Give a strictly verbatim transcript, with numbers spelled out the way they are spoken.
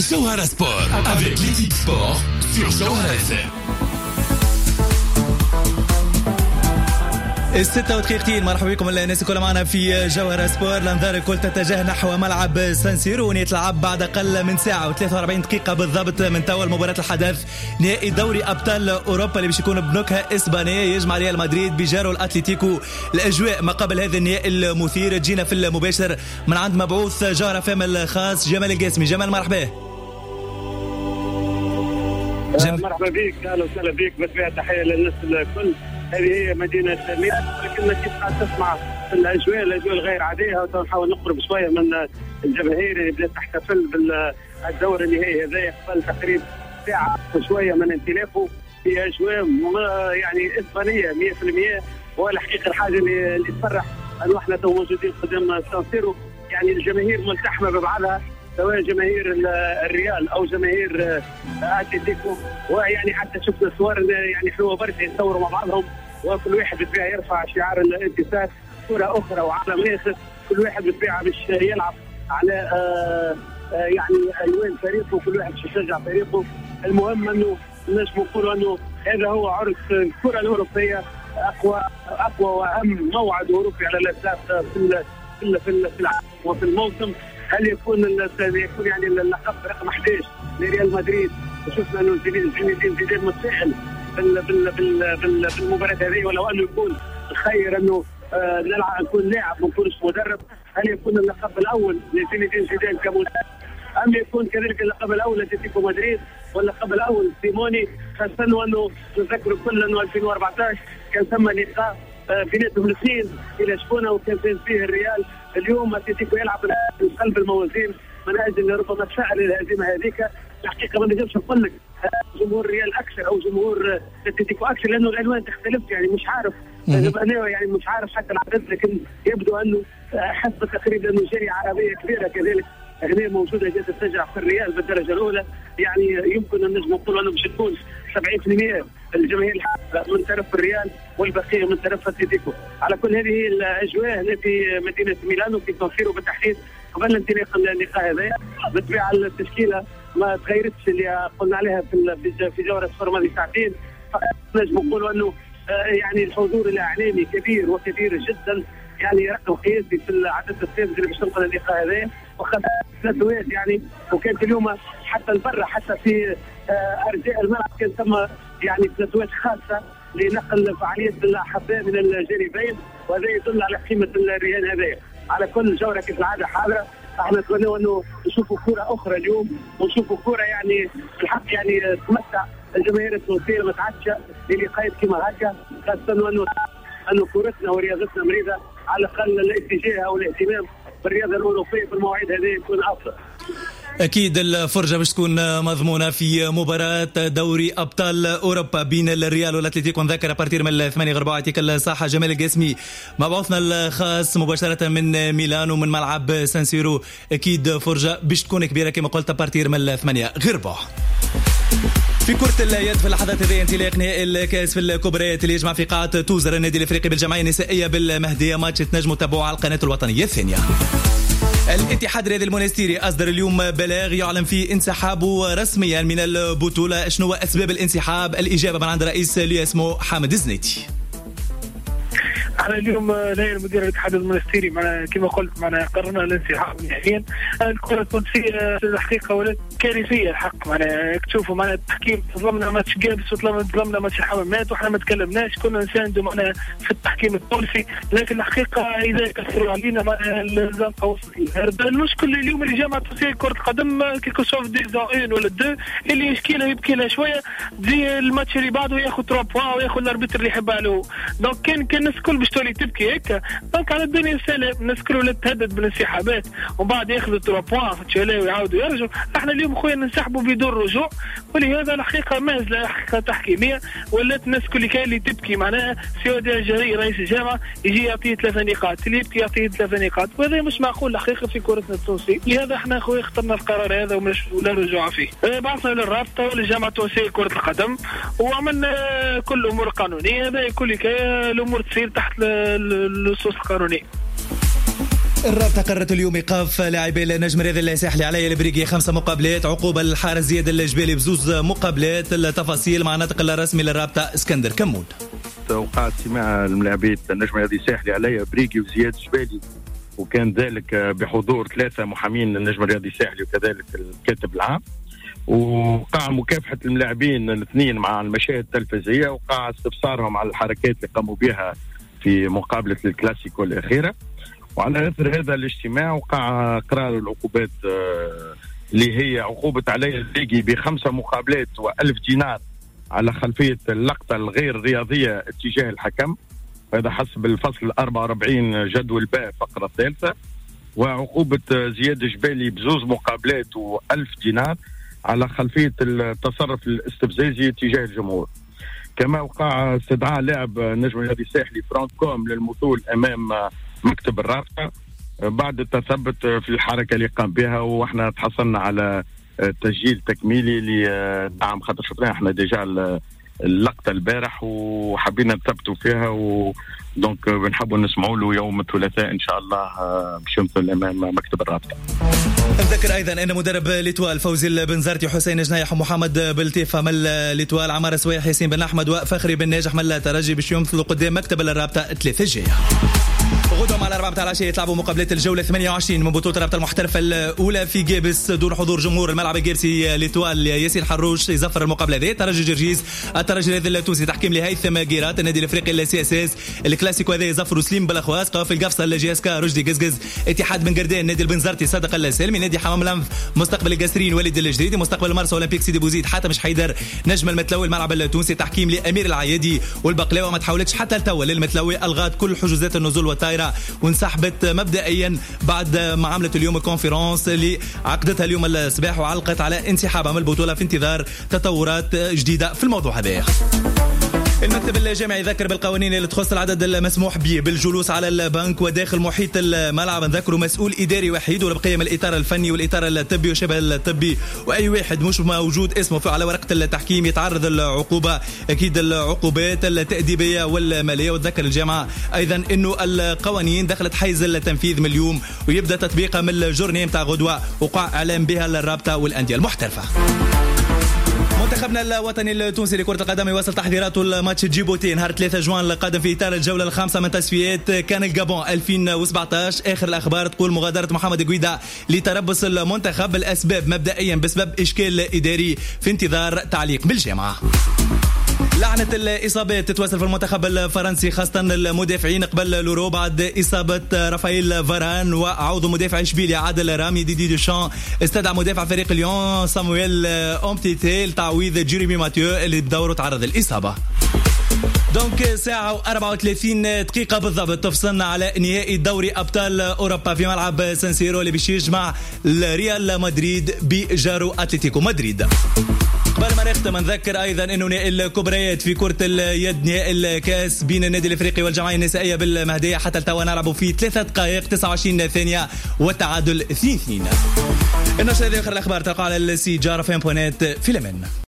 Jawhara Sport avec l'équipe sport sur Jawhara F M. الستة ودقيقتين. مرحبا بكم الناس كل معنا في جوهرة سبور. الأنظار الكل تتجه نحو ملعب سانسيرو ونتلعب بعد أقل من ساعة وثلاثة وأربعين دقيقة بالضبط من توا المباراة الحدث نهائي دوري أبطال أوروبا اللي باش يكون بنكهة إسبانية يجمع ريال مدريد بجارو الأتليتيكو. الأجواء ما قبل هذا النهائي المثير جينا في المباشر من عند مبعوث جوهرة فم الخاص جمال القاسمي. جمال مرحبا. مرحبا بك، اهلا وسهلا بك. بالفعل تحيه للناس الكل. هذه هي مدينة ميلان، لكن كيف قاعد تسمع الأجواء الأجواء الغير عادية. ونحاول نقرب شوية من الجماهير اللي بدأت تحتفل بالدور النهائي هذا قبل تقريبا ساعة وشوية من انطلاقه في أجواء يعني إسبانية مئة بالمئة. والحقيقة الحاجة اللي تفرح أنه احنا تو موجودين قدام سانسيرو، يعني الجماهير ملتحمة ببعضها، سواء جماهير الريال او جماهير اتلتيكو. ويعني حتى شفنا صور يعني حلوه برشا يصوروا مع بعضهم، وكل واحد بالطبيعه يرفع شعار الانتصار. صوره اخرى وعلم اخر، كل واحد بالطبيعه باش يلعب على آآ آآ يعني الوان فريقه، وكل واحد باش يشجع فريقه. المهم انه نجم نقولوا انه هذا هو عرس الكره الاوروبيه، اقوى اقوى واهم موعد اوروبي على الاطلاق في في في العالم وفي الموسم. هل يكون يكون يعني اللقب رقم أحد عشر لريال مدريد؟ وشفنا انه زين زيدان متفائل بالمباراه هذه، ولو انه يكون خير انه آه نلعب نكون لاعب ما نكونش مدرب. هل يكون اللقب الاول لزين زيدان كمدرب، ام يكون كذلك اللقب الاول لاتلتيكو مدريد واللقب الاول سيموني؟ خاصه وانه نذكر كل انه ألفين وأربعة عشر كان ثم لقاء بيناتهم الاثنين الى شبونه وكان فيه الريال. اليوم اتلتيكو يلعب من قلب الموازين من اجل ربما تفاعل الهزيمه هذيك. الحقيقه ما نجمش نقول لك جمهور الريال اكثر او جمهور اتلتيكو اكثر، لانه الالوان تختلف. يعني مش عارف انا يعني مش عارف حتى العدد، لكن يبدو انه حسب تقريبا انه جري عربيه كبيره كذلك هنا موجوده جالسه تشجع في الريال بالدرجه الاولى. يعني يمكن ان نجم نقول انه باش تكون سبعين بالمئة الجماهير من طرف الريال والبقيه من طرف اتلتيكو. على كل هذه الاجواء هنا في مدينه ميلانو في سانسيرو بالتحديد قبل انطلاق اللقاء هذا. بالطبيعه التشكيله ما تغيرتش اللي قلنا عليها في في جوهرة سبور ماضي ساعتين. نجم نقولوا انه يعني الحضور الاعلامي كبير وكبير جدا، يعني رقم قياسي في العدد الثابت اللي باش تنقل اللقاء هذا. وخاصه ثلاثوات يعني، وكانت اليوم حتى البرة حتى في ارجاء الملعب كان ثم يعني ثلاثوات خاصه لنقل فعاليه الاحباء من الجانبين، وهذا يدل على قيمه الرهان هذا. على كل جوله كيف العاده حاضره. احنا نتمنى انه نشوفوا كره اخرى اليوم، ونشوفوا كره يعني بالحق يعني تمتع الجماهير التونسيه متعشى للقاءات كما هكا، خاصه انه انه كورتنا ورياضتنا مريضه. على الاقل الاتجاه او الاهتمام بالرياضه الاوروبيه في المواعيد هذه يكون افضل. أكيد الفرجة باش تكون مضمونة في مباراة دوري أبطال أوروبا بين الريال والأتليتيكو. نذكر بارتير من الثمانية غرباء. يعطيك الصحة جمال القاسمي، مبعوثنا الخاص مباشرة من ميلانو من ملعب سانسيرو. أكيد فرجة باش تكون كبيرة كما قلت بارتير من الثمانية غرباء. في كرة اليد في اللحظات هذه انطلاق نهائي الكاس في الكبريات اللي يجمع في قاعة توزر النادي الافريقي بالجمعية النسائية بالمهدية. ماتش تنجموا تتابعوه على القناة الوطنية الثانية. الاتحاد الرياضي المونستيري أصدر اليوم بلاغ يعلن فيه انسحابه رسميا من البطولة. شنو أسباب الانسحاب؟ الإجابة من عند رئيس اللي اسمه حامد الزنيتي. احنا اليوم لا مدير الاتحاد المونستيري معنا كما قلت معنا قررنا الانسحاب نهائيا. الكره التونسيه الحقيقه ولات كارثيه الحق. معنا تشوفوا معنا التحكيم ظلمنا ماتش جابس وظلمنا ماتش حمامات وحنا ما تكلمناش، كنا نساندوا معنا في التحكيم التونسي، لكن الحقيقه اذا كثروا علينا معنا الزنقه وصلت. المشكل اليوم اللي جامعه تونسيه كره القدم كيكو سوف دي زون ولا دو اللي يشكي لها يبكي لها شويه زي الماتش اللي بعده ياخذ ثلاثة بوان وياخذ الاربيتر اللي يحب له. دونك كان كان الناس الكل باش تولي تبكي هيك. دونك على الدنيا سلام، الناس كلها ولا تهدد بالانسحابات ومن بعد ياخذوا ثلاثة بوان فتشالاو ويعاودوا يرجعوا. احنا اليوم خويا ننسحبوا بدون رجوع، ولهذا الحقيقه مازال حقيقه تحكيميه ولات الناس كل كان اللي تبكي معناها سيادة الجري رئيس الجامعه يجي يعطيه ثلاثه نقاط، اللي يبكي يعطيه ثلاثه نقاط، وهذا مش معقول الحقيقه في كرتنا التونسيه. لهذا احنا خويا اخترنا القرار هذا ومش ولا رجوع فيه. بعثنا للرابطه وللجامعه التونسيه لكره القدم وعملنا كل امور قانونيه. هذا كل الامور تصير تحت النصوص القانونيه. الرابطة قررت اليوم إيقاف لاعبي النجم الرياضي الساحلي علي البريقي خمسة مقابلات، عقوبة للحارس زياد الجبالي بزوز مقابلات. التفاصيل مع ناطق الرسمي للرابطة اسكندر كمون. وقع استماع الملاعبين النجم الرياضي الساحلي علي بريقي وزياد الجبالي، وكان ذلك بحضور ثلاثة محامين للنجم الرياضي الساحلي وكذلك الكاتب العام. وقع مكافحة الملاعبين الاثنين مع المشاهد التلفزية، وقع استفسارهم على الحركات اللي قاموا بها في مقابلة الكلاسيكو الأخيرة. وعلى اثر هذا الاجتماع وقع قرار العقوبات اللي هي عقوبه علي البريقي بخمسه مقابلات وألف دينار على خلفيه اللقطه الغير رياضيه اتجاه الحكم، هذا حسب الفصل أربعة وأربعين جدول باء فقره الثالثه. وعقوبه زياد جبالي بزوز مقابلات وألف دينار على خلفيه التصرف الاستفزازي اتجاه الجمهور. كما وقع استدعاء لاعب النجم الرياضي الساحلي فرانكوم للمثول امام مكتب الرابطة بعد التثبت في الحركة اللي قام بها، واحنا تحصلنا على تسجيل تكميلي لدعم خاطر شفنا احنا ديجا اللقطة البارح وحبينا نثبتوا فيها، و دونك بنحبوا نسمعوا له يوم الثلاثاء ان شاء الله باش يمثل امام مكتب الرابطة. نذكر ايضا ان مدرب ليتوال فوزي البنزرتي حسين جنايح ومحمد بلتيفه من ليتوال عمار سويح ياسين بن احمد وفخري بن ناجح من الترجي باش يمثلوا قدام مكتب الرابطة الثلاثة الجاية. غدوة على الأربعة متاع العشية يتلعبوا مقابلات الجولة ثمانية وعشرين من بطولة الرابطة المحترفة الأولى في جابس دون حضور جمهور. الملعب الجابسي ليتوال ياسين حروش يزفر المقابلة ذي. ترجي جرجيز الترجي الرياضي التونسي تحكيم لهيثم جيرات. النادي الأفريقي السي اس اس الكلاسيكو هذا يزفر سليم بلاخواس. قوافل القفصة الجي اس كا رشدي قزقز. اتحاد بن قردان نادي البنزرتي صادق السالمي. نادي حمام الأنف مستقبل القاسرين وليد الجديدي. مستقبل المرسى اولمبيك سيدي بوزيد حاتم حيدر نجم المتلوي. الملعب التونسي تحكيم لأمير العيادي والبقلاوة. ما تحاولتش حتى التو للمتلوي الغات كل حجوزات النزول والطائرة وانسحبت مبدئيا بعد ما عملت اليوم كونفرنس اللي عقدتها اليوم الصباح وعلقت على انسحابها من البطولة في انتظار تطورات جديدة في الموضوع هذا. المكتب الجامعي يذكر بالقوانين اللي تخص العدد المسموح به بالجلوس على البنك وداخل محيط الملعب. نذكروا مسؤول إداري وحيد والبقية من الإطار الفني والإطار الطبي وشبه الطبي، وأي واحد مش موجود اسمه على ورقة التحكيم يتعرض العقوبة أكيد العقوبات التأديبية والمالية. وتذكر الجامعة أيضا إنه القوانين دخلت حيز التنفيذ من اليوم ويبدأ تطبيقها من الجورني متاع غدوة وقع إعلام بها الرابطة والأندية المحترفة. منتخبنا الوطني التونسي لكرة القدم يواصل تحضيراته الماتش جيبوتي نهار ثلاثة جوان القادم في إطار الجولة الخامسة من تصفيات كان الجابون ألفين وسبعطاش. آخر الأخبار تقول مغادرة محمد قويدة لتربص المنتخب. الأسباب مبدئيا بسبب إشكال إداري في انتظار تعليق بالجامعة. لعنة الإصابات تتواصل في المنتخب الفرنسي خاصة المدافعين قبل اليورو بعد إصابة رافائيل فاران وعودة مدافع إشبيلية عادل رامي. ديدي ديشان استدعى مدافع فريق ليون سامويل أومتيتي لتعويض جيريمي ماتيو اللي بدوره تعرض الإصابة. دونك ساعة وأربعة وثلاثين دقيقة بالضبط تفصلنا على نهائي دوري أبطال أوروبا في ملعب سانسيرو اللي بيش يجمع ريال مدريد بجارو أتلتيكو مدريد. قبل ما نختم نذكر ايضا انه نهائي الكبريات في كرة اليد نهائي الكاس بين النادي الافريقي والجمعية النسائية بالمهدية حتى التوا نلعبوا في ثلاثة دقائق تسعة وعشرين ثانية والتعادل اثنين اثنين. النشرة هذه اخر الاخبار تلقى على السي جارة فين بونات في اليمن.